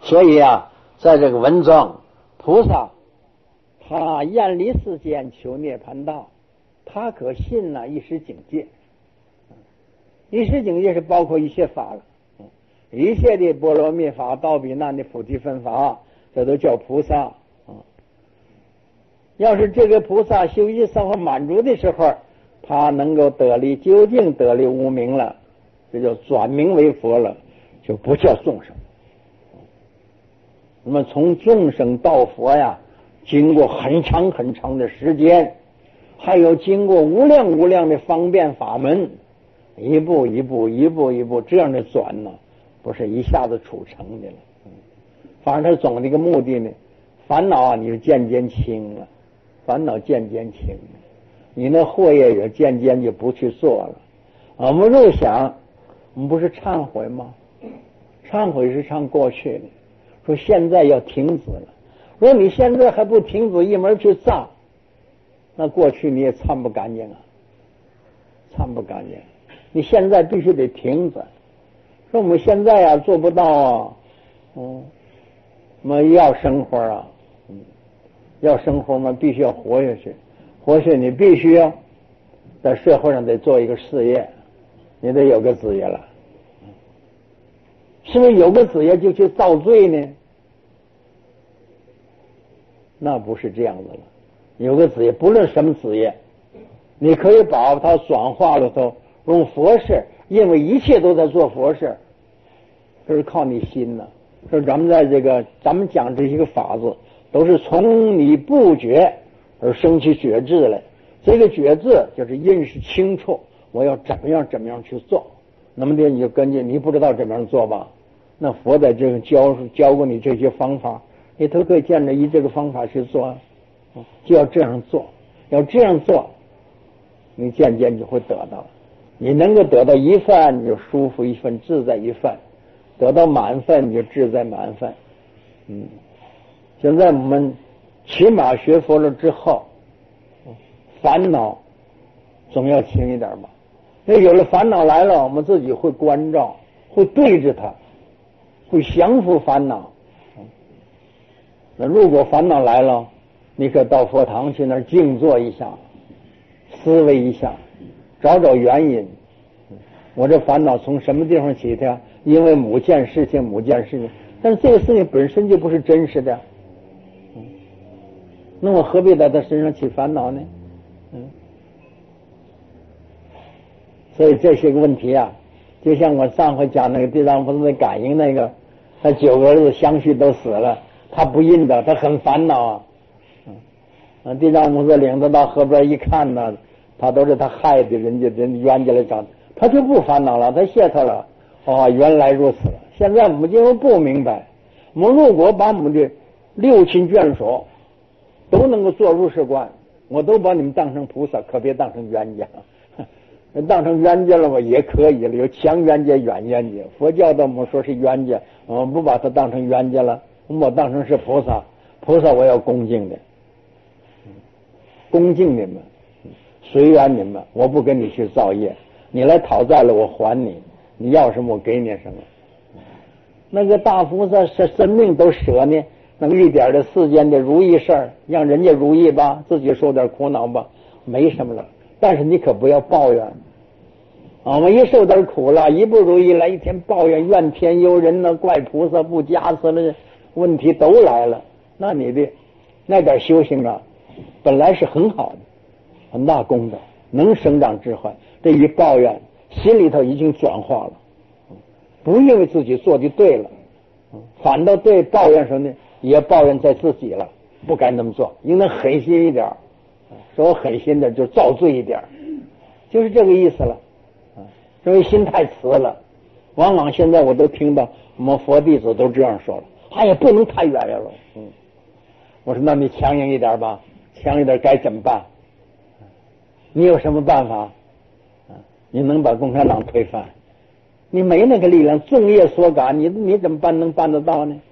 所以啊，在这个文中，菩萨他厌离世间，求涅盘道，他可信一时境界。一时境界是包括一切法了，一切的波罗蜜法、道比难的菩提分法，这都叫菩萨。要是这个菩萨修习生活满足的时候，他能够得力，究竟得力无名了，这就转名为佛了，就不叫众生。那么从众生到佛呀，经过很长很长的时间，还有经过无量无量的方便法门，一步一步这样的转呢，不是一下子处成的了。反正他总的一个目的呢，烦恼你是渐渐轻了，烦恼渐渐轻了，你那祸业也渐渐就不去做了。我们若想，我们不是忏悔吗？忏悔是唱过去的，说现在要停止了。如果你现在还不停止，一门去造，那过去你也忏不干净啊，忏不干净。你现在必须得停止。说我们现在啊做不到啊，我们要生活啊，要生活嘛，必须要活下去。活下去你必须要在社会上得做一个事业，你得有个职业了。是不是有个职业就去造罪呢？那不是这样子了。有个职业，不论什么职业，你可以把它转化了头用佛事，因为一切都在做佛事，这是靠你心呢。说咱们讲这些个法子，都是从你不觉而生起觉智来。这个觉智就是认识清楚，我要怎么样去做。那么你就根据你不知道怎么样做吧，那佛在这个教过你这些方法，你都可以见着以这个方法去做，就要这样做，要这样做，你渐渐就会得到。你能够得到一份，你就舒服一份，自在一份；得到满分，你就自在满分。现在我们起码学佛了之后，烦恼总要轻一点吧。那有了烦恼来了，我们自己会关照，会对着它，会降服烦恼。那如果烦恼来了，你可到佛堂去那儿静坐一下，思维一下，找原因。我这烦恼从什么地方起的？因为某件事情，但是这个事情本身就不是真实的，那我何必在他身上起烦恼呢？所以这些个问题啊，就像我上回讲那个地藏菩萨的感应那个，他9个儿子相续都死了，他不认得，他很烦恼啊。地藏菩萨领他到河边一看呢，他都是他害的，人冤家来找他，就不烦恼了，他谢他了。原来如此。现在我们因为不明白，我们如果把我们的6亲眷属都能够做入世观，我都把你们当成菩萨，可别当成冤家。当成冤家了吧也可以了，有强冤家远冤家。佛教的我们说是冤家，我们不把它当成冤家了，我们当成是菩萨。菩萨我要恭敬的，恭敬你们，随缘你们，我不跟你去造业，你来讨债了我还你，你要什么我给你什么。那个大菩萨是生命都舍呢，那么一点的世间的如意事儿，让人家如意吧，自己受点苦恼吧，没什么了。但是你可不要抱怨，我们一受点苦了，一不如意了，一天抱怨，怨天尤人呢，怪菩萨不加持了，问题都来了。那你的那点修行啊，本来是很好的，很大功德，能生长智慧。这一抱怨，心里头已经转化了，不因为自己做的对了，反倒对抱怨什么呢？也抱怨在自己了，不该那么做，应当狠心一点。说我狠心的就造罪一点，就是这个意思了。因为心太慈了，往往现在我都听到我们佛弟子都这样说了，也不能太远了。我说那你强硬一点吧，强硬一点该怎么办？你有什么办法？你能把共产党推翻？你没那个力量，众业所感，你怎么办能办得到呢？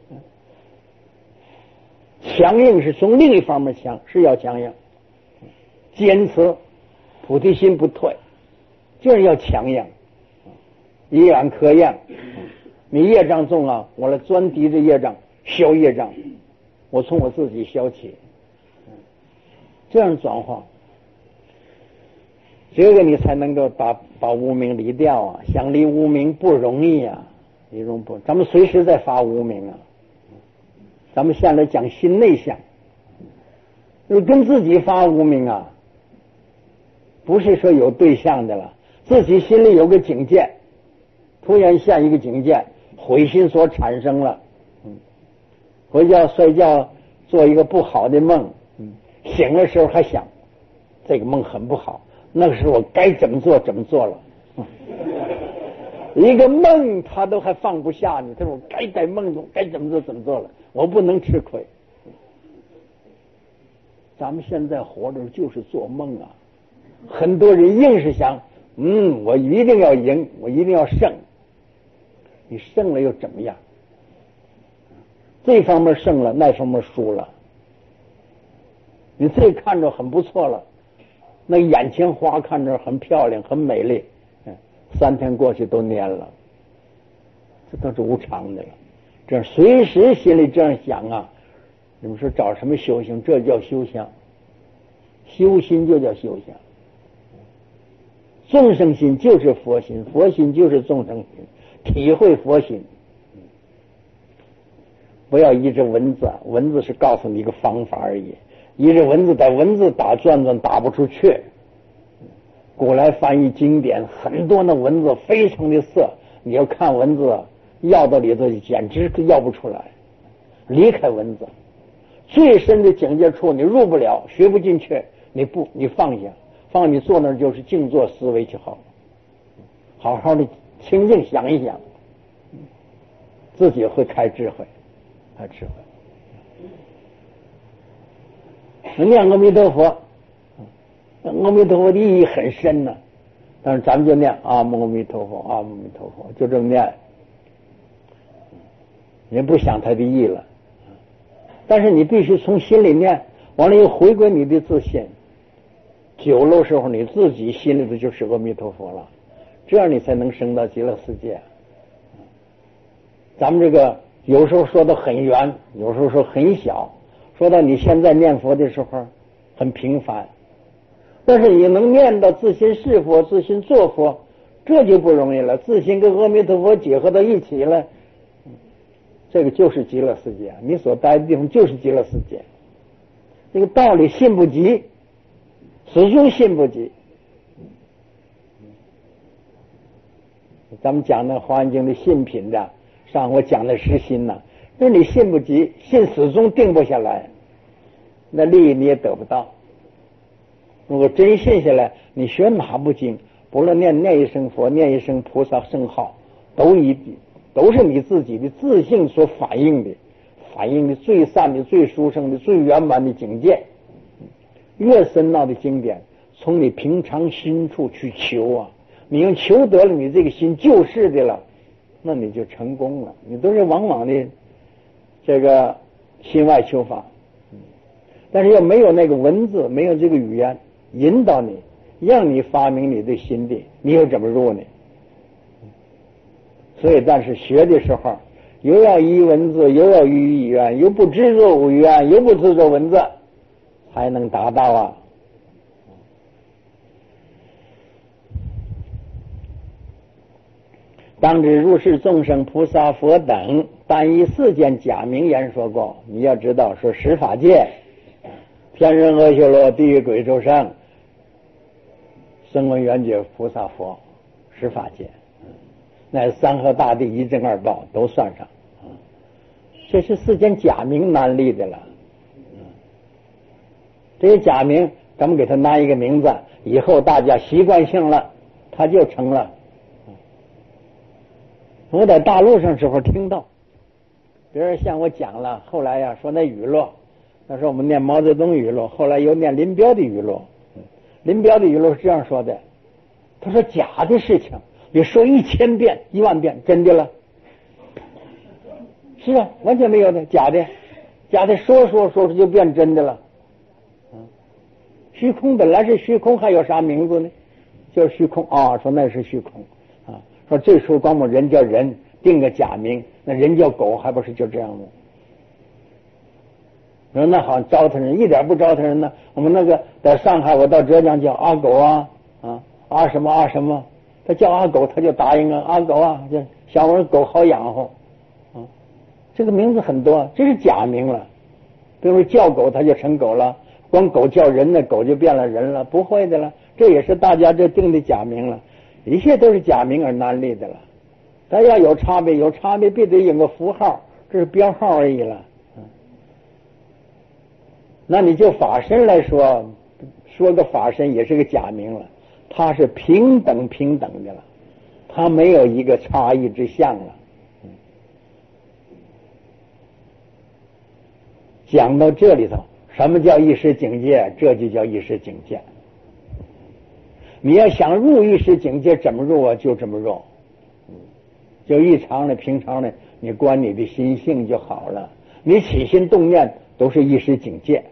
强硬是从另一方面强，是要强硬，坚持菩提心不退，就是要强硬，以眼可硬。 你业障重啊，我来专抵着业障，消业障，我从我自己消起，这样转化，这个你才能够把无明离掉啊！想离无明不容易啊，咱们随时在发无明啊。咱们现在讲心内向，就是跟自己发无明啊，不是说有对象的了，自己心里有个警戒，突然下一个警戒，悔心所产生了，回家睡觉做一个不好的梦，醒的时候还想这个梦很不好，那个时候我该怎么做了，一个梦他都还放不下呢，他说我该在梦中该怎么做了，我不能吃亏。咱们现在活着就是做梦啊，很多人硬是想我一定要赢，我一定要胜，你胜了又怎么样？这方面胜了，那方面输了，你这看着很不错了，那眼前花看着很漂亮很美丽，3天过去都蔫了，这都是无常的了。这样随时心里这样想啊，你们说找什么修行？这叫修行，修心就叫修行。众生心就是佛心，佛心就是众生心，体会佛心。不要依着文字，文字是告诉你一个方法而已，依着文字在文字打转打不出去。古来翻译经典，很多的文字非常的色，你要看文字要到里头简直要不出来，离开文字最深的境界处你入不了，学不进去，你放下，你坐那儿就是静坐思维就好了，好好的清静想一想，自己会开智慧，念阿弥陀佛，阿弥陀佛的意义很深呢，但是咱们就念阿弥陀佛，阿弥陀佛，就这么念，也不想他的意了。但是你必须从心里念，完了又回归你的自信，久了时候你自己心里头就是阿弥陀佛了，这样你才能升到极乐世界。咱们这个有时候说的很圆，有时候说很小，说到你现在念佛的时候很平凡，但是你能念到自心是佛，自心做佛，这就不容易了。自心跟阿弥陀佛结合到一起了，这个就是极乐世界，你所待的地方就是极乐世界。这个道理信不及，始终信不及。咱们讲那《华严经》的信品的，上回讲的实心呢，那你信不及，信始终定不下来，那利益你也得不到。如果真信下来，你学哪部经，不论念一声佛，念一声菩萨圣号，都是你自己的自性所反映的最善的、最殊胜的、最圆满的境界。越深奥的经典，从你平常心处去求啊，你用求得了，你这个心就是的了，那你就成功了。你都是往往的这个心外求法，但是要没有那个文字，没有这个语言引导你，让你发明你的心地，你又怎么入呢？所以但是学的时候又要依文字，又要依语言，又不执着语言，又不执着文字，才能达到啊。当知如是众生菩萨佛等，但以世间假名言说过。你要知道说十法界，天人阿修罗地狱鬼众生，声闻缘觉菩萨佛，十法界，那三河大地一正二报都算上，这是世间假名难立的了。这些假名咱们给他拿一个名字，以后大家习惯性了，他就成了。我在大陆上时候听到别人向我讲了，后来呀说那语录，那时候我们念毛泽东语录，后来又念林彪的语录。林彪的语录是这样说的，他说假的事情你说1000遍10000遍，真的了？是啊，完全没有的，假的说出就变真的了。虚空本来是虚空，还有啥名字呢？就是虚空啊，说那是虚空啊。说这时候光某人叫人， 定个假名，那人叫狗还不是就这样吗？说那好糟蹋人，一点不糟蹋人呢。我们那个在上海，我到浙江叫阿狗啊阿什么阿什么，他叫阿狗，他就答应了阿狗啊，这小我狗好养活啊。这个名字很多，这是假名了。比如叫狗，它就成狗了；光狗叫人呢，狗就变了人了。不会的了，这也是大家这定的假名了。一切都是假名而难立的了。它要有差别，有差别必得有个符号，这是标号而已了。那你就法身来说，说个法身也是个假名了，它是平等的了，它没有一个差异之相了。讲到这里头，什么叫意识境界？这就叫意识境界。你要想入意识境界，怎么入啊？就这么入，就异常的、平常的，你观你的心性就好了。你起心动念都是意识境界，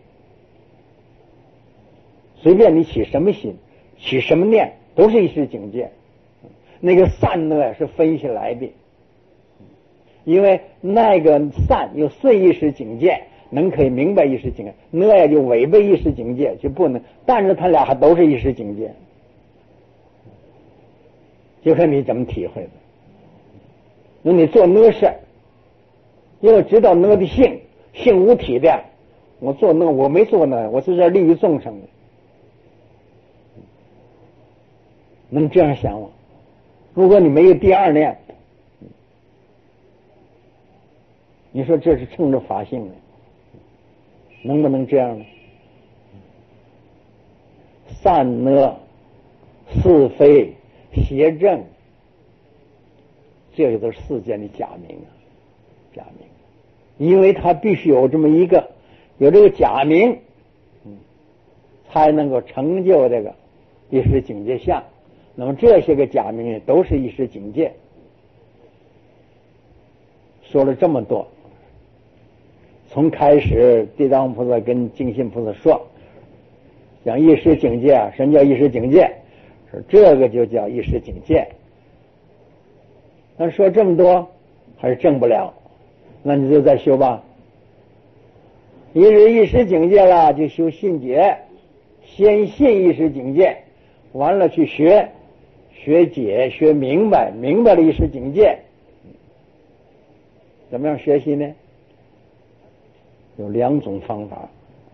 随便你起什么心，起什么念，都是意识境界。那个散呢是分下来的，因为那个散有顺意识境界。能可以明白意识境界，那也就违背意识境界，就不能。但是他俩还都是意识境界，就看你怎么体会的。那你做那事，因为知道那的性无体的，我做那我没做那，我是在利益众生的，能这样想吗？如果你没有第二念，你说这是乘着法性的。能不能这样呢？善恶、是非、邪正，这个都是世间的假名啊，假名。因为它必须有这么一个，有这个假名，才能够成就这个意识境界相。那么这些个假名呢，都是意识境界。说了这么多。从开始地藏菩萨跟净信菩萨说讲意识境界啊，什么叫意识境界？说这个就叫意识境界。那说这么多还是证不了，那你就再修吧。一是意识境界了，就修信解，先信意识境界，完了去学解，学明白了意识境界。怎么样学习呢？有两种方法，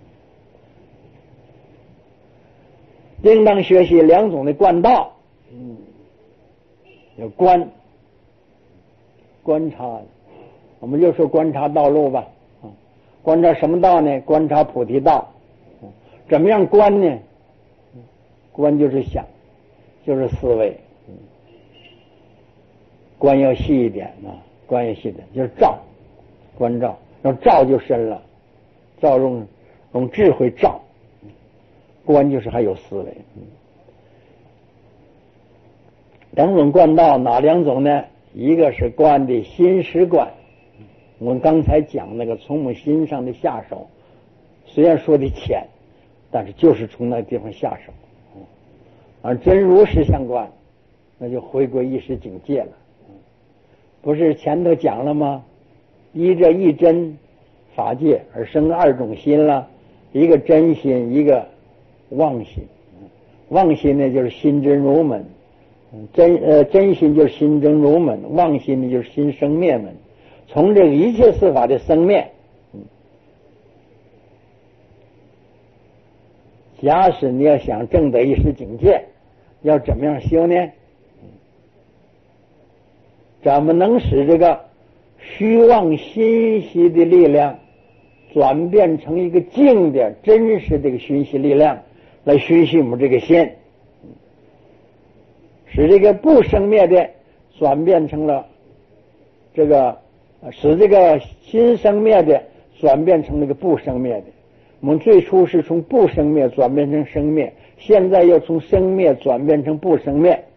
应当学习两种的观道。有观察，我们就说观察道路吧。观察什么道呢？观察菩提道。怎么样观呢？观就是想，就是思维。观要细一点啊，观要细一点，就是照，观照，要照就深了。照用智慧照，观就是还有思维。两种观道，哪两种呢？一个是观的心识观，我们刚才讲那个从我们心上的下手，虽然说的浅，但是就是从那个地方下手。而真如实相观，那就回归意识境界了。不是前头讲了吗？依着一真法界而生二种心了，一个真心，一个妄心。妄心呢就是心真如门，真心就是心真如门，妄心呢就是心生灭门。从这个一切四法的生灭，假使你要想证得意识境界，要怎么样修呢？怎么能使这个虚妄心息的力量转变成一个静的真实的一个熏习力量，来熏习我们这个心，使这个不生灭的转变成了这个，使这个心生灭的转变成那个不生灭的。我们最初是从不生灭转变成生灭，现在又从生灭转变成不生灭。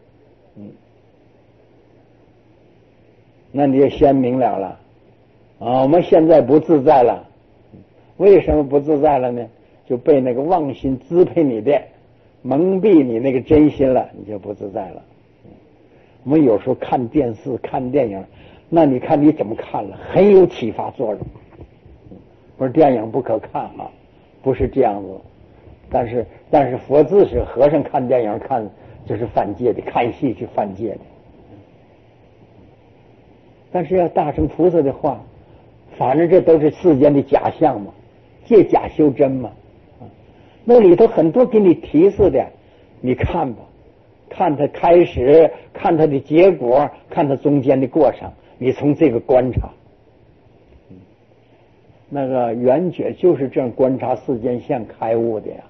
那你就先明了了啊！我们现在不自在了。为什么不自在了呢？就被那个妄心支配你的，蒙蔽你那个真心了，你就不自在了。我们有时候看电视、看电影， 那你看你怎么看了，很有启发作用。不是电影不可看啊，不是这样子。但是佛字是和尚看电影看就是犯戒的，看戏是犯戒的。但是要大乘菩萨的话，反正这都是世间的假象嘛，借假修真嘛。那里头很多给你提示的，你看吧，看它开始，看它的结果，看它中间的过程，你从这个观察。那个圆觉就是这样观察世间相开悟的呀。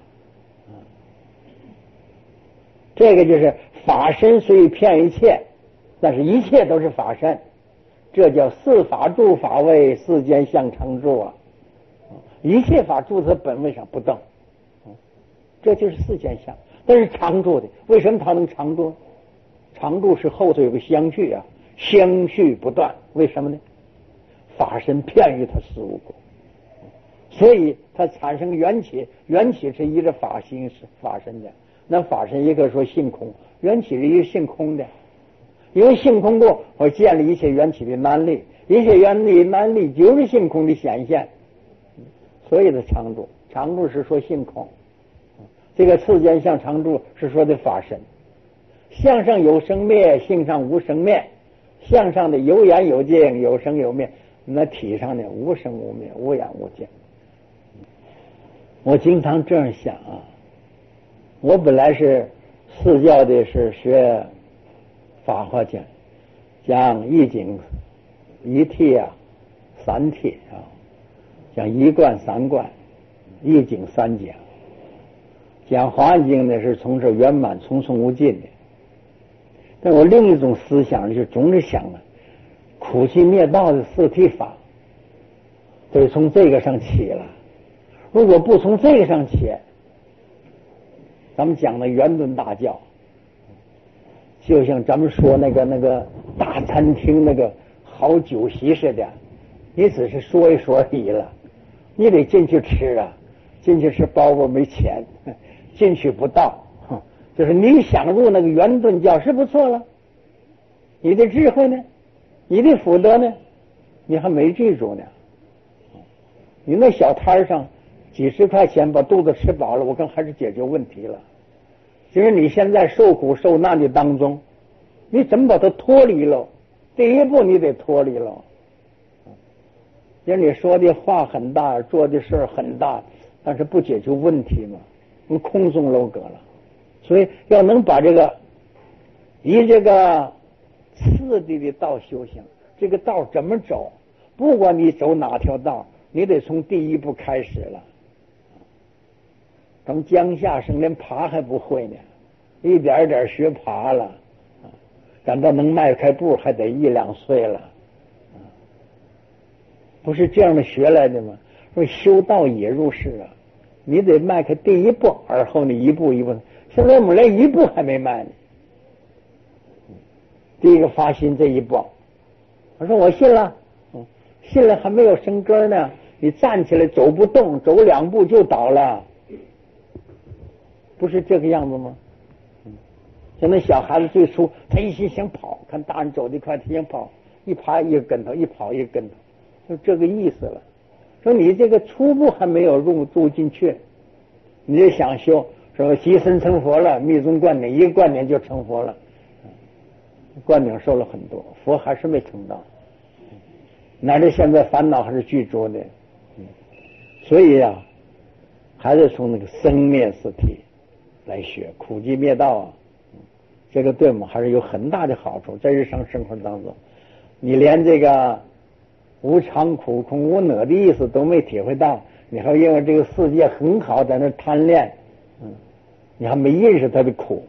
这个就是法身虽骗一切，但是一切都是法身，这叫四法住法位，世间相常住啊。一切法住在本位上不动，这就是世间相。但是常住的，为什么它能常住？常住是后头有个相续啊，相续不断。为什么呢？法身骗于他事无果，所以它产生缘起，缘起是依着法心法身的。那法身一个说性空，缘起是一个性空的，因为性空过，我建立一切缘起的难力，一切缘起难力就是性空的显现，所以的常住，常住是说性空，这个世间相常住是说的法身，相上有生灭，性上无生灭，相上的有眼有见，有生有灭，那体上的无生无灭，无眼无见。我经常这样想啊，我本来是释教的，是学法华经，讲一经一谛啊，三谛啊，讲一观三观，一经三讲。讲华严经呢是从这圆满从从无尽的。但我另一种思想就总是想啊，苦集灭道的四谛法得从这个上起了，如果不从这个上起，咱们讲的圆顿大教，就像咱们说那个大餐厅那个好酒席似的，你只是说一说而已了，你得进去吃啊，进去吃包包没钱，进去不到，就是你想入那个圆顿教是不错了，你的智慧呢，你的福德呢，你还没记住呢。你那小摊上几十块钱把肚子吃饱了，我看还是解决问题了。就是你现在受苦受难的当中，你怎么把它脱离了？第一步你得脱离了。就是你说的话很大，做的事很大，但是不解决问题嘛，空中楼阁了。所以要能把这个以这个次第的道修行，这个道怎么走？不管你走哪条道，你得从第一步开始了。等江夏生连爬还不会呢，一点一点学爬了，赶到能迈开步还得1-2岁了，不是这样的学来的吗？说修道也如是啊，你得迈开第一步，而后你一步一步。现在我们连一步还没迈呢。第一个发心这一步，我说我信了，信了还没有生根呢，你站起来走不动，走2步就倒了，不是这个样子吗？像那小孩子最初他一心想跑，看大人走得快，他想跑，一爬一个跟头，一跑一个跟头，就这个意思了。说你这个初步还没有入进去，你就想修，说即身成佛了，密宗灌顶，一个灌顶就成佛了，灌顶受了很多，佛还是没成道，乃至现在烦恼还是具足的。所以啊，还是从那个生灭四谛来学苦集灭道啊，这个对我们还是有很大的好处。在日常生活当中，你连这个无常苦空无我的意思都没体会到，你还因为这个世界很好在那贪恋，你还没认识他的苦，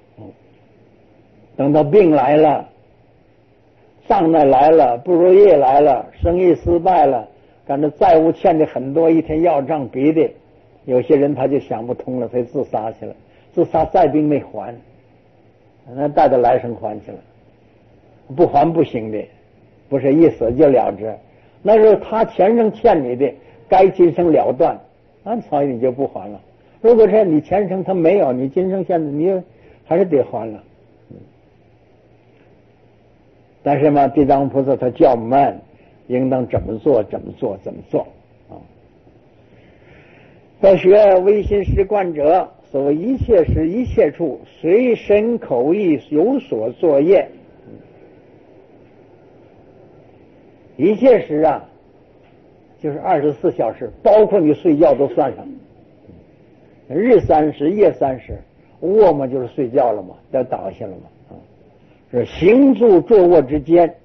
等到病来了，障碍来了，不如意来了，生意失败了，感觉债务欠的很多，一天要账逼的，有些人他就想不通了，他就自杀去了，自杀债兵没还，那带着来生还去了，不还不行的，不是一死就了之，那是他前生欠你的，该今生了断，按常理你就不还了。如果是你前生他没有，你今生现在你还是得还了。 但是嘛，地藏王菩萨他教我们应当怎么做啊。要学唯心实观者，所谓一切时一切处，随身口意有所作业。一切时啊，就是24小时，包括你睡觉都算上。日30，夜30，卧嘛就是睡觉了嘛，要倒下了嘛啊。是行住坐卧之间，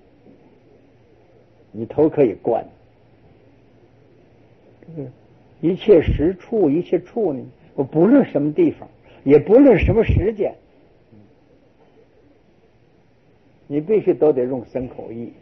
你头可以观。一切时处，一切处呢，我不论什么地方，也不论什么时间，你必须都得用身口意。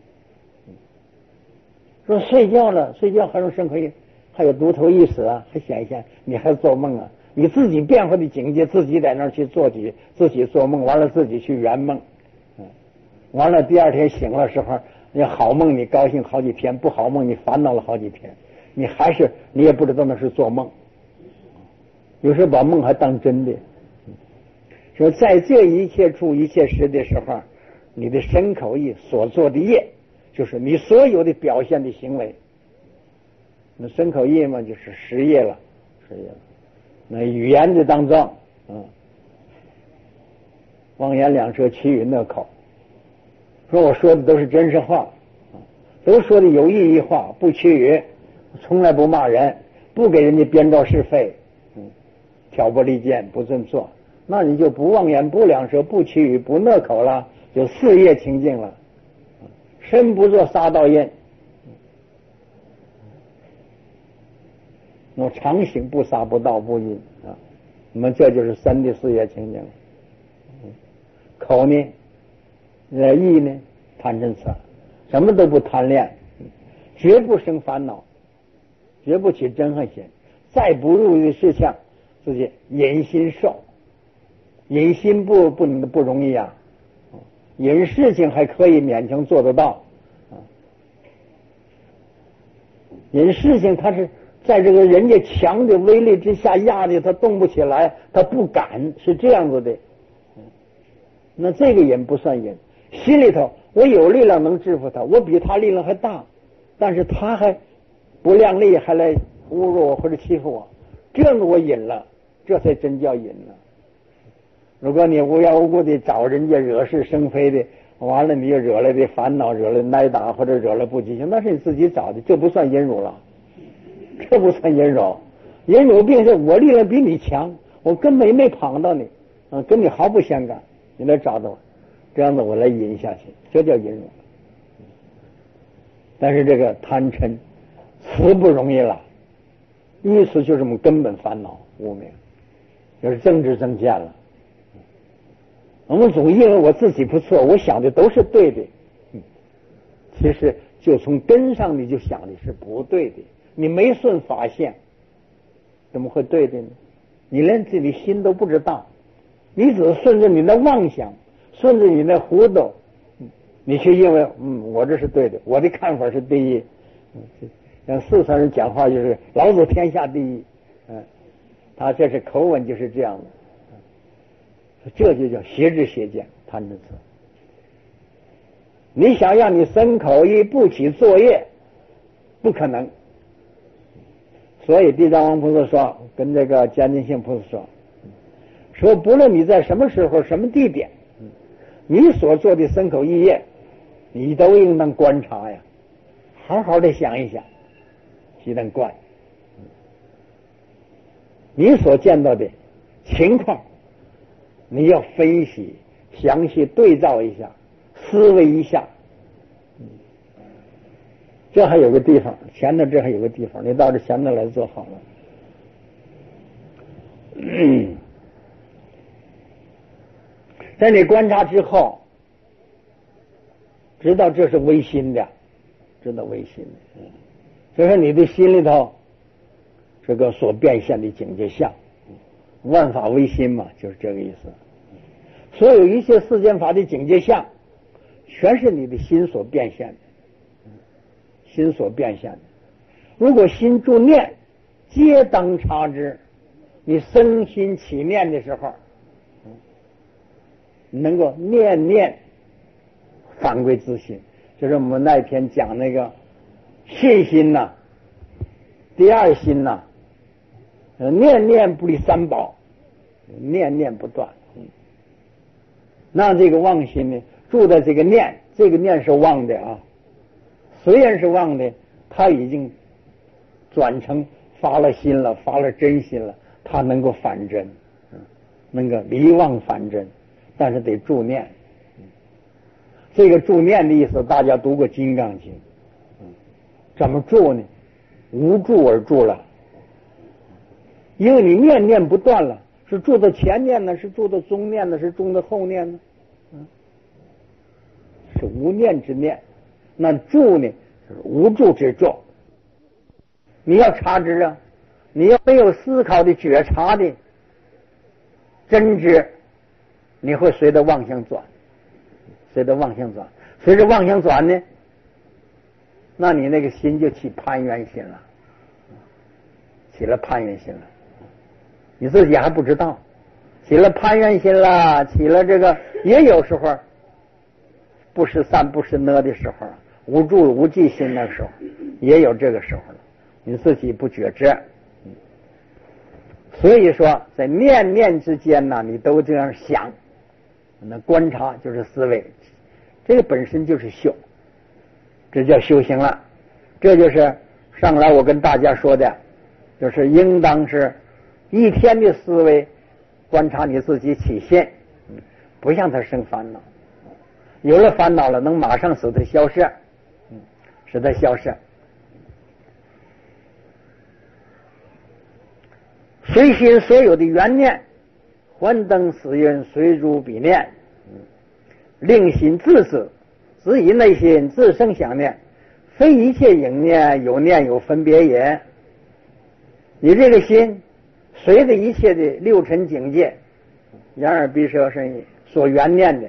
说睡觉了，睡觉还用身口意，还有独头意识啊，还想一想，你还做梦啊？你自己变化的境界，自己在那儿去做自己做梦，完了自己去圆梦，完了第二天醒了时候，你好梦你高兴好几天，不好梦你烦恼了好几天，你也不知道那是做梦，有时候把梦还当真的。说在这一切处一切时的时候，你的身口意所做的业，就是你所有的表现的行为。那身口意嘛，就是10业了。那语言的当中，妄言两舌绮语讷口，说我说的都是真实话，都说的有意义话，不绮语，从来不骂人，不给人家编造是非，挑拨离间，不这么做，那你就不妄言，不两舌，不绮语，不讷口了，就4业清净了。身不作杀盗淫，我常行不杀不盗不淫啊，那么这就是身的4业清净。口呢，意呢，贪嗔痴，什么都不贪恋，绝不生烦恼，绝不起憎恨心。再不入的事项，自己忍心受，忍心不容易啊。忍事情还可以勉强做得到，忍事情他是在这个人家强的威力之下压的，他动不起来，他不敢，是这样子的。那这个忍不算忍，心里头我有力量能制服他，我比他力量还大，但是他还不量力，还来侮辱我或者欺负我，这样子我忍了，这才真叫忍了。如果你无缘无故的找人家惹是生非的，完了你又惹来的烦恼，惹来挨打或者惹来不吉祥，那是你自己找的，这不算忍辱了，这不算忍辱。忍辱并是我力量比你强，我根本没碰到你，跟你毫不相干，你来找到我，这样子我来忍下去，这叫忍辱。但是这个贪嗔死不容易了，意思就是我们根本烦恼无明，就是政治正见了。我们总以为我自己不错，我想的都是对的，其实就从根上你就想的是不对的，你没顺法性，怎么会对的呢？你连自己心都不知道，你只顺着你的妄想，顺着你的糊涂，你去认为我这是对的，我的看法是第一。像四川人讲话就是老子天下第一，他这是口吻就是这样的。这就叫邪知邪见贪嗔痴。你想让你身口意不起作业，不可能。所以地藏王菩萨说，跟这个迦叶性菩萨说不论你在什么时候什么地点，你所做的身口意业，你都应当观察呀，好好的想一想，鸡蛋观你所见到的情况，你要分析详细对照一下，思维一下。这还有个地方，前头这还有个地方，你到这前头来做好了。在你观察之后，知道这是唯心的，知道唯心的，所以说你的心里头这个所变现的境界相，万法唯心嘛，就是这个意思。所有一切世间法的境界相，全是你的心所变现的，心所变现的。如果心住念，皆当察之。你生心起念的时候，能够念念返归自信。就是我们那天讲那个信心呐，第二心呐，念念不离三宝，念念不断。那这个妄心呢，住在这个念，这个念是妄的啊，虽然是妄的，它已经转成发了心了，发了真心了，它能够反真，能够离妄反真，但是得助念。这个助念的意思，大家读过《金刚经》，怎么助呢？无助而助了，因为你念念不断了，是住到前念呢，是住到中念呢，是住到后念呢？是无念之念。那助呢，是无助之助。你要察知啊，你要没有思考的觉察的真知，你会随着妄想转，随着妄想转，随着妄想转呢，那你那个心就起攀缘心了，起了攀缘心了，你自己还不知道，起了攀缘心了，起了这个，也有时候不是散不是呢的时候，无助无记心那个时候，也有这个时候了，你自己不觉知。所以说在念念之间呢，你都这样想，那观察就是思维，这个本身就是修，这叫修行了。这就是上来我跟大家说的，就是应当是一天的思维观察你自己起心，不让它生烦恼，有了烦恼了能马上使它消失，使它消失。随心所有的缘念，幻灯死运，随诸彼念，令心自知，只以内心自生想念，非一切影念有念有分别也。你这个心随着一切的六尘境界，眼耳鼻舌身意所缘念的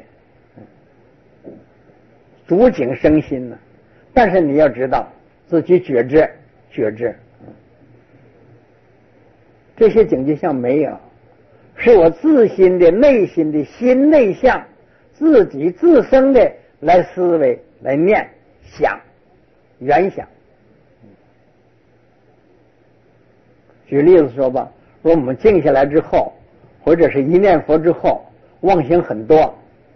主景生心呢，但是你要知道自己觉知，这些境界像没有，是我自心的内心的心内相，自己自生的来思维来念想原想。举例子说吧，说我们静下来之后，或者是一念佛之后，妄想很多，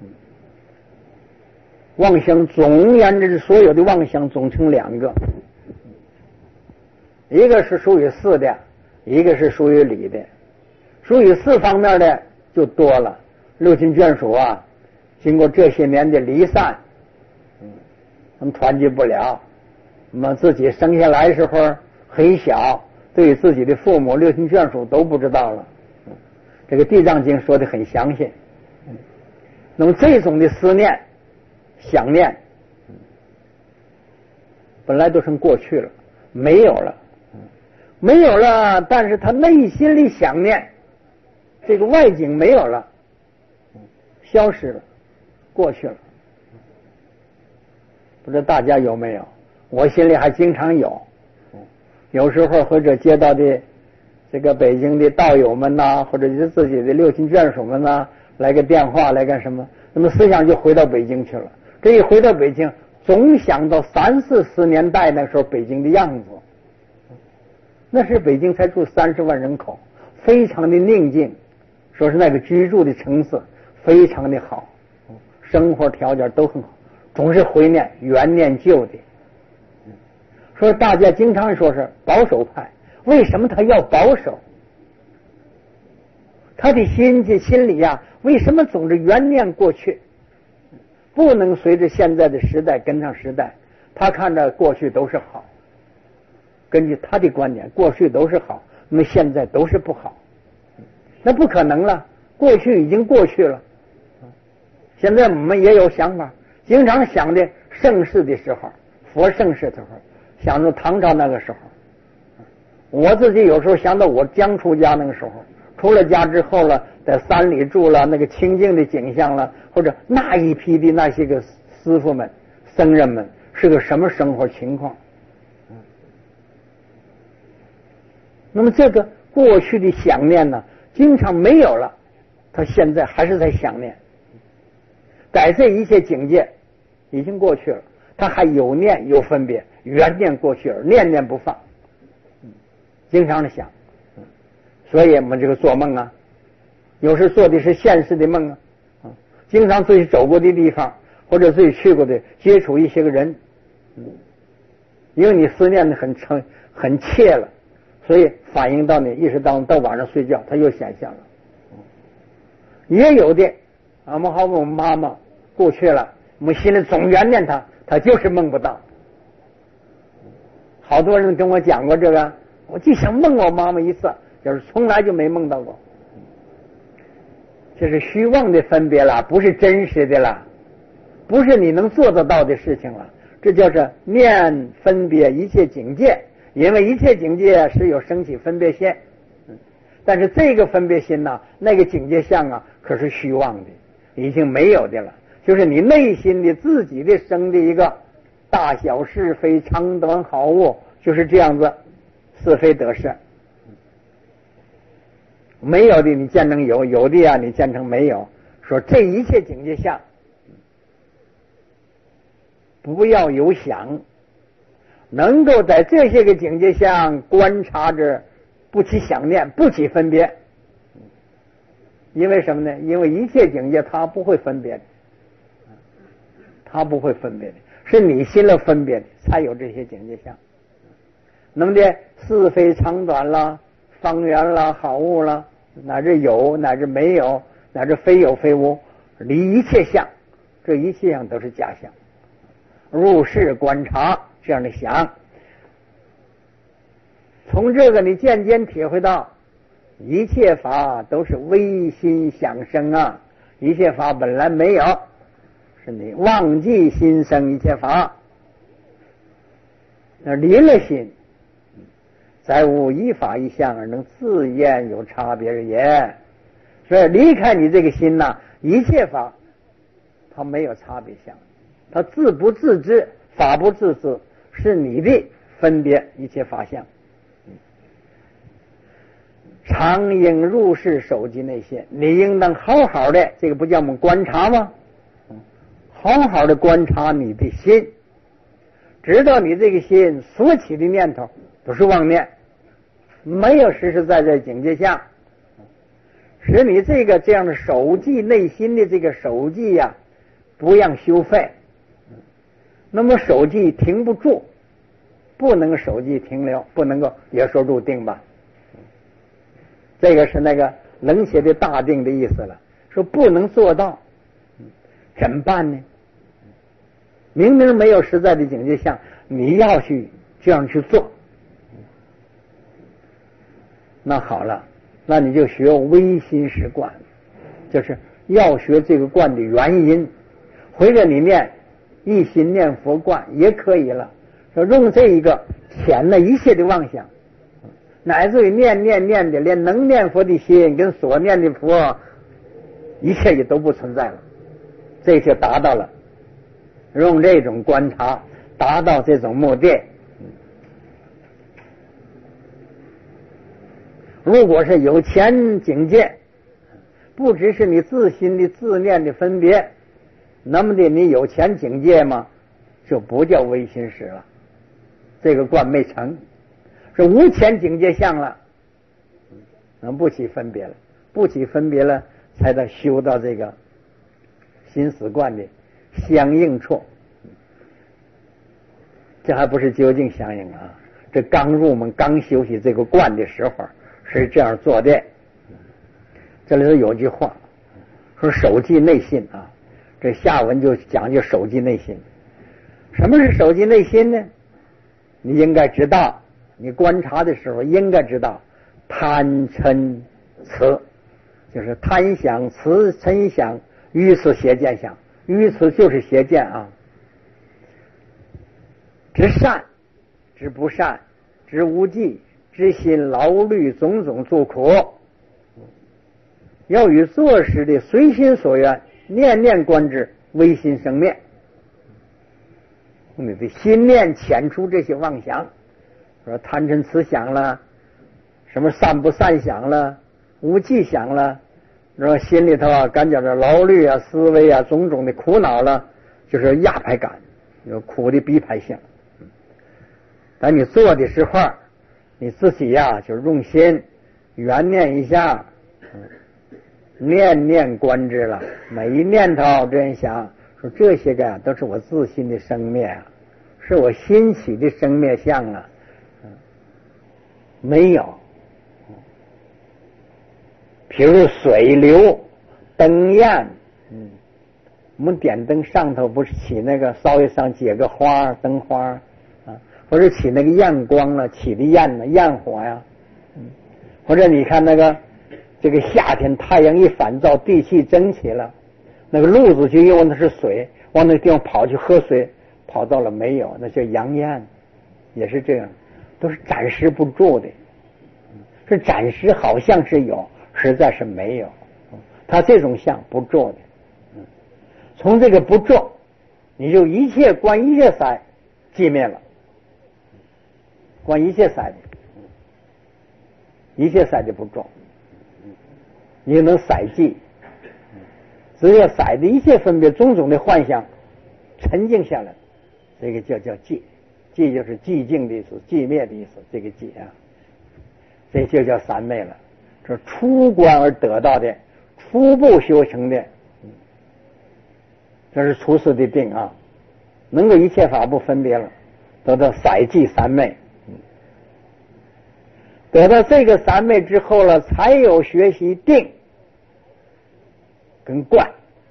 妄想总言之所有的妄想总成两个，一个是属于事的，一个是属于理的。属于事方面的就多了，六亲眷属啊，经过这些年的离散，他们团聚不了，那么自己生下来的时候很小，对自己的父母六亲眷属都不知道了，这个地藏经说的很详细。那么这种的思念想念本来都成过去了，没有了，但是他内心里想念，这个外境没有了，消失了，过去了。不知道大家有没有？我心里还经常有时候或者接到的这个北京的道友们呐，或者是自己的六亲眷属们呐，来个电话来干什么，那么思想就回到北京去了。这一回到北京，总想到30、40年代那时候北京的样子。那是北京才住30万人口，非常的宁静，说是那个居住的城市非常的好，生活条件都很好，总是回念原念旧的。说大家经常说是保守派，为什么他要保守？他的心里呀，为什么总是原念过去，不能随着现在的时代跟上时代？他看着过去都是好，根据他的观点，过去都是好，那么现在都是不好，那不可能了，过去已经过去了。现在我们也有想法，经常想的盛世的时候，佛盛世的时候，想着唐朝那个时候。我自己有时候想到我刚出家那个时候，出了家之后了，在山里住了，那个清净的景象了，或者那一批的那些个师傅们僧人们是个什么生活情况。那么这个过去的想念呢，经常没有了，他现在还是在想念。在这一切境界， 已经过去了，他还有念有分别，缘念过去了，念念不放，经常的想。所以我们这个做梦啊，有时做的是现实的梦啊，经常自己走过的地方或者自己去过的，接触一些个人，因为你思念的很切了，所以反映到你意识到晚上睡觉，它又显现了。也有的我们好问我们妈妈过去了，我们心里总怨念她就是梦不到。好多人跟我讲过这个，我就想梦我妈妈一次，就是从来就没梦到过。这是虚妄的分别了，不是真实的了，不是你能做得到的事情了。这叫做念分别一切境界，因为一切境界是有升起分别心，但是这个分别心呢，那个境界相啊，可是虚妄的，已经没有的了。就是你内心的自己的生的一个大小是非长短好恶，就是这样子是非得失。没有的你见成有，有的啊你见成没有。说这一切境界相，不要有想，能够在这些个境界相观察着，不起想念，不起分别。因为什么呢？因为一切境界它不会分别的，它不会分别的，是你心里分别的才有这些境界相。那么的是非长短啦，方圆啦，好恶啦，乃至有乃至没有，乃至非有非无，离一切相，这一切相都是假象。入世观察这样的想，从这个你渐渐体会到一切法都是唯心想生啊，一切法本来没有，是你忘记心生一切法，那离了心，再无一法一相而能自验有差别也。所以离开你这个心呐，一切法它没有差别相，它自不自知，法不自知，是你的分别一切法相。常应入世守记内心，你应当好好的，这个不叫我们观察吗？好好的观察你的心，知道你这个心所起的念头都是妄念，没有实实在在境界下，使你这样的守记内心的这个守记呀，不让修废。那么守记停不住，不能守记停留，不能够也说入定吧。这个是那个冷血的大定的意思了，说不能做到，怎么办呢？明明没有实在的境界相，你要去这样去做，那好了，那你就学唯心识观，就是要学这个观的原因，或者你念一心念佛观也可以了，说用这一个遣了一切的妄想，乃至于念的连能念佛的心跟所念的佛一切也都不存在了，这就达到了用这种观察达到这种目的。如果是有前境界，不只是你自心的自念的分别，那么的你有前境界吗？就不叫唯心识了，这个观没成，是无前境界相了，不起分别了，不起分别了，才能修到这个心死观的相应处。这还不是究竟相应啊，这刚入门刚修习这个观的时候是这样做的。这里头有句话说守记内心啊，这下文就讲究守记内心。什么是守记内心呢？你应该知道，你观察的时候应该知道贪嗔痴，就是贪想、痴、嗔想、愚痴、邪见想。愚痴就是邪见啊，知善知不善，知无记，知心劳虑种种诸苦，要与做事的随心所愿，念念观之，唯心生灭。你的心念遣出这些妄想，说贪嗔痴想了，什么善不善想了，无记想了，说心里头啊感觉着劳虑啊、思维啊、种种的苦恼了， 就是压排感，有苦的逼排性。当你做的时候，你自己呀就用心圆念一下，念念观之了。每一念头这样想，说这些个都是我自心的生灭啊，是我心起的生灭相啊，没有。比如水流、灯焰，我们点灯上头不是起那个稍微上结个花灯花啊，或者起那个焰光了，起的焰呢焰火呀，或者你看那个这个夏天太阳一反照，地气蒸起了，那个鹿子就因为那是水，往那个地方跑去喝水，跑到了没有，那叫阳焰，也是这样，都是暂时不住的，是暂时好像是有，实在是没有，它这种相不住的。从这个不住，你就一切观一切色寂灭了，观一切色的，一切色的不住，你就能色寂，只有色的一切分别种种的幻想沉静下来，这个叫寂，寂就是寂静的意思，寂灭的意思，这个寂啊，这就叫三昧了。这出观而得到的初步修成的，这是初世的定啊，能够一切法不分别了，得到色寂三昧。得到这个三昧之后了，才有学习定跟观。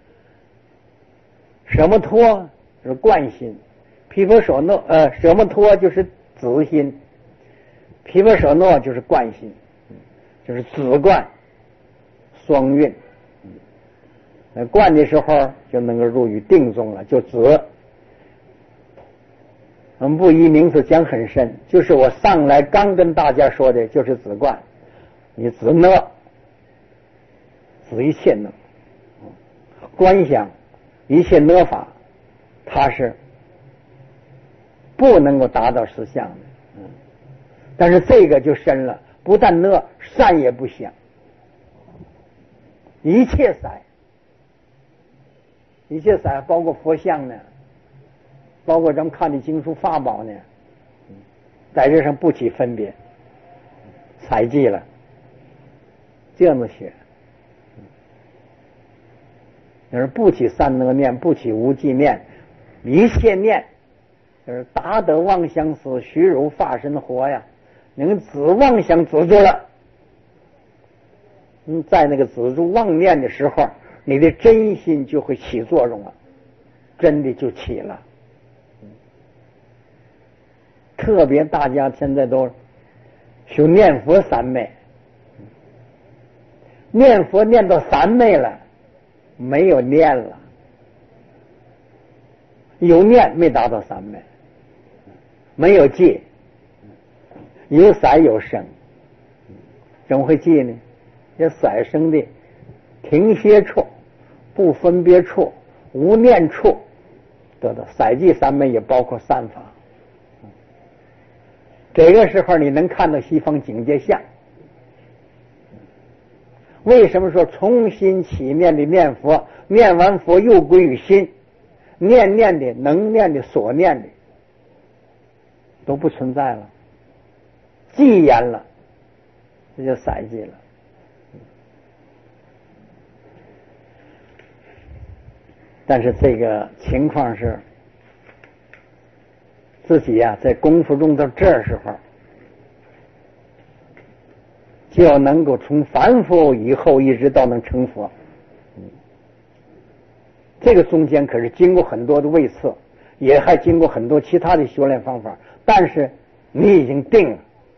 舍摩托是观心，毗婆舍那舍摩托就是子心，毗婆舍那就是观心，就是子观双运。那观的时候就能够入于定中了，就子。我们不依名词讲很深，就是我上来刚跟大家说的，就是子观，你子呢，子一切呢，观想一切呢法，它是不能够达到实相的。但是这个就深了，不但呢，善也不想，一切色，一切色包括佛像呢，包括咱们看的经书法宝呢，在这上不起分别，采集了，这样子学，就是不起三呢念，不起无记念，一切念就是达得妄想死，虚如法身活呀，能止妄想止住了。在那个止住妄念的时候，你的真心就会起作用了，真的就起了。特别大家现在都修念佛三昧，念佛念到三昧了，没有念了，有念没达到三昧，没有记，有色有声，怎么会记呢？这色声的停歇处、不分别处、无念处，得到色寂三昧，也包括三法。这个时候你能看到西方境界相。为什么说从心起念的念佛，念完佛又归于心，念的能念的所念的都不存在了，寂言了，这就色寂了。但是这个情况是自己呀，在功夫中到这时候，就能够从凡夫以后一直到能成佛。这个中间可是经过很多的位次，也还经过很多其他的修炼方法，但是你已经定了，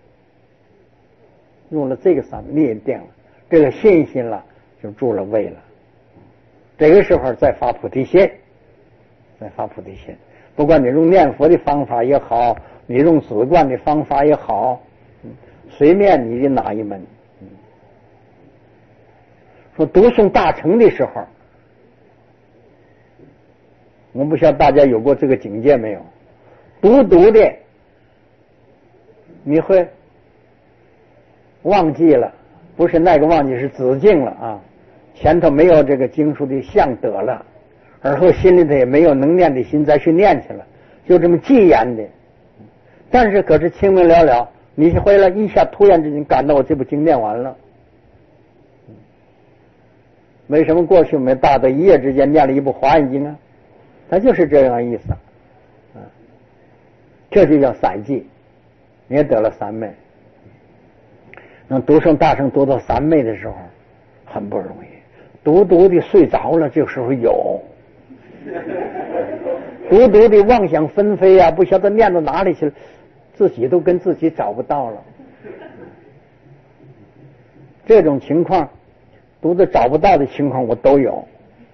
用了这个三昧，你也定了，这个信心了，就住了位了。这个时候再发菩提心，再发菩提心。不管你用念佛的方法也好，你用止观的方法也好，随便你的哪一门。说读诵大乘的时候，我不晓得大家有过这个境界没有？读的，你会忘记了，不是那个忘记，是止境了啊。前头没有这个经书的相得了， 而后心里头也没有能念的心再去念去了，就这么记言的。但是可是清明了了，你回来一下突然之间感到我这部经念完了。为什么过去我们大德一夜之间念了一部华严经啊？它就是这样意思啊。这就叫散记，你也得了三昧。那读圣大圣读到三昧的时候很不容易，读的睡着了，这个时候有读的妄想纷飞啊，不晓得念到哪里去了，自己都跟自己找不到了。这种情况，读的找不到的情况我都有。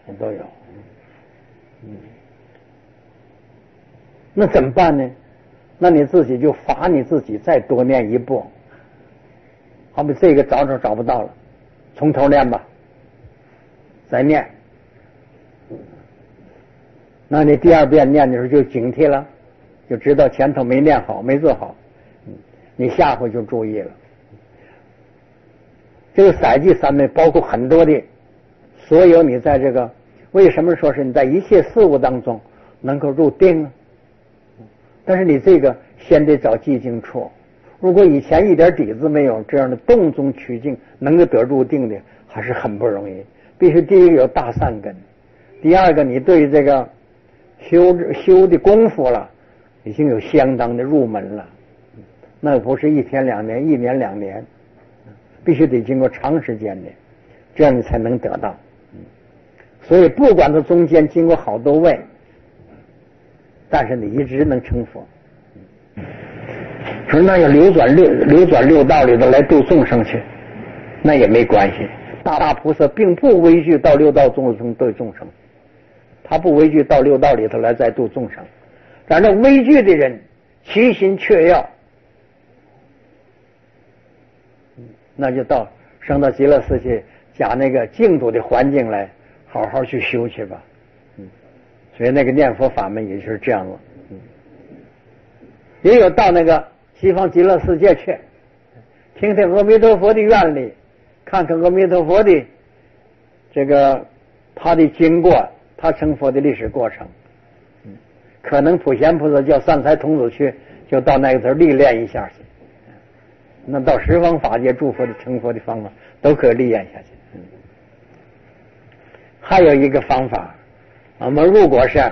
那怎么办呢？那你自己就罚你自己再多念一部。好比这个找不到了，从头念吧，再念。那你第二遍念的时候就警惕了，就知道前头没念好，没做好，你下回就注意了。这个散记三昧包括很多的，所有你在这个，为什么说是你在一切事物当中能够入定呢？但是你这个先得找寂静处。如果以前一点底子没有，这样的动中取静能够得入定的还是很不容易。必须第一个有大善根，第二个你对这个修的功夫了，已经有相当的入门了。那不是一天两年，一年两年，必须得经过长时间的，这样你才能得到。所以不管它中间经过好多位，但是你一直能成佛。说那要流转六道里头来度众生去，那也没关系。大菩萨并不畏惧到六道众生对众生，他不畏惧到六道里头来再度众生。反正畏惧的人其心却要，那就升到极乐世界，讲那个净土的环境来，好好去修去吧。所以那个念佛法门也就是这样了。也有到那个西方极乐世界去，听听阿弥陀佛的愿力，看看阿弥陀佛的这个他的经过，他成佛的历史过程。可能普贤菩萨叫善财童子去，就到那个地历练一下去。那到十方法界诸佛的成佛的方法都可以历练下去。还有一个方法，我们如果是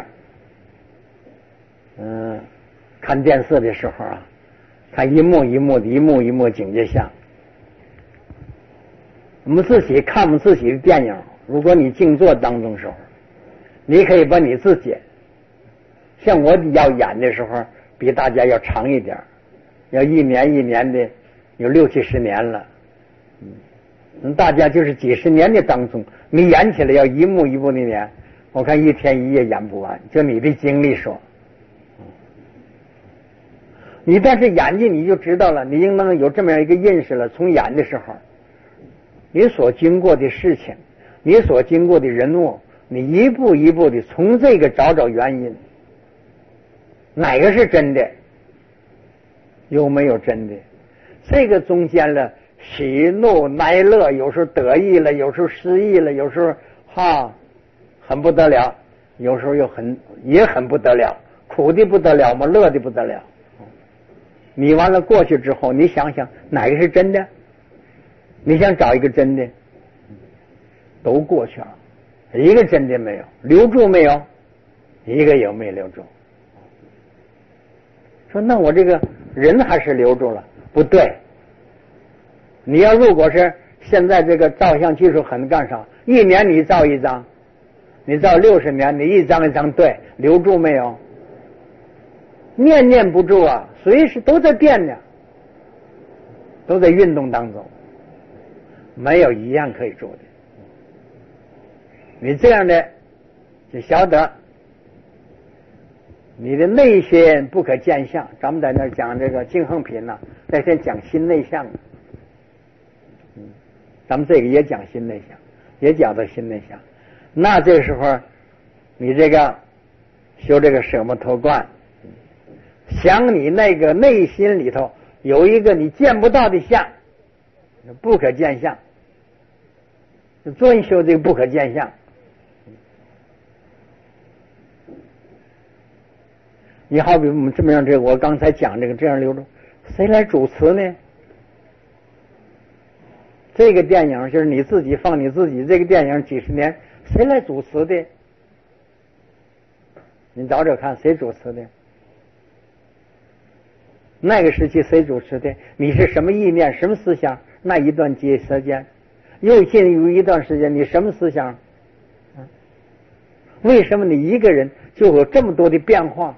看电视的时候啊，看一幕一幕警戒像，我们自己看我们自己的电影，如果你静坐当中的时候，你可以把你自己，像我要演的时候比大家要长一点，要一年的有60、70年了。大家就是几十年的当中，你演起来要一幕的演，我看一天一夜演不完，就你的经历说。你但是演技你就知道了，你应当有这么样一个认识了。从演的时候，你所经过的事情，你所经过的人物，你一步一步的从这个找原因，哪个是真的，有没有真的？这个中间了喜怒哀乐，有时候得意了，有时候失意了，有时候很不得了，有时候也很不得了，苦的不得了嘛，乐的不得了。你完了过去之后，你想想哪个是真的？你想找一个真的，都过去了，一个真的没有，留住没有，一个也没留住。说那我这个人还是留住了，不对。你要如果是现在这个照相技术很干啥，一年你照一张，你照60年，你一张一张对，留住没有？念不住啊，随时都在变呢，都在运动当中，没有一样可以住的。你这样的就晓得你的内心不可见相。咱们在那讲这个净恒品呢，那天讲心内相。咱们这个也讲心内相，也讲到心内相。那这个时候你这个修这个舍摩托观，想你那个内心里头有一个你见不到的相，不可见相，专修这个不可见相。 你好比我们这么样，我刚才讲这样流动，谁来主持呢？这个电影就是你自己放你自己，这个电影几十年，谁来主持的？你找找看，谁主持的？那个时期谁主持的？你是什么意念、什么思想？那一段时间，又进入一段时间，你什么思想？为什么你一个人就有这么多的变化？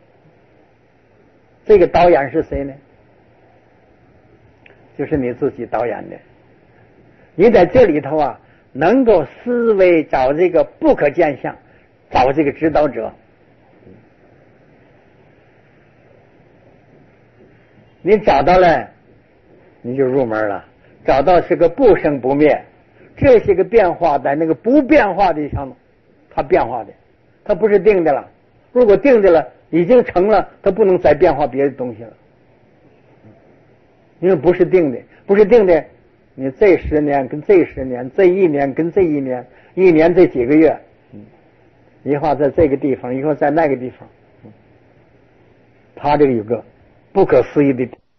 这个导演是谁呢？就是你自己导演的。你在这里头啊，能够思维找这个不可见相，找这个指导者。你找到了，你就入门了。找到是个不生不灭，这些个变化在那个不变化的上，它变化的，它不是定的了。如果定的了，已经成了，它不能再变化别的东西了，因为不是定的，不是定的。你这10年跟这10年，这1年跟这1年，1年这几个月，一会儿在这个地方，一会儿在那个地方，它这个有个不可思议的。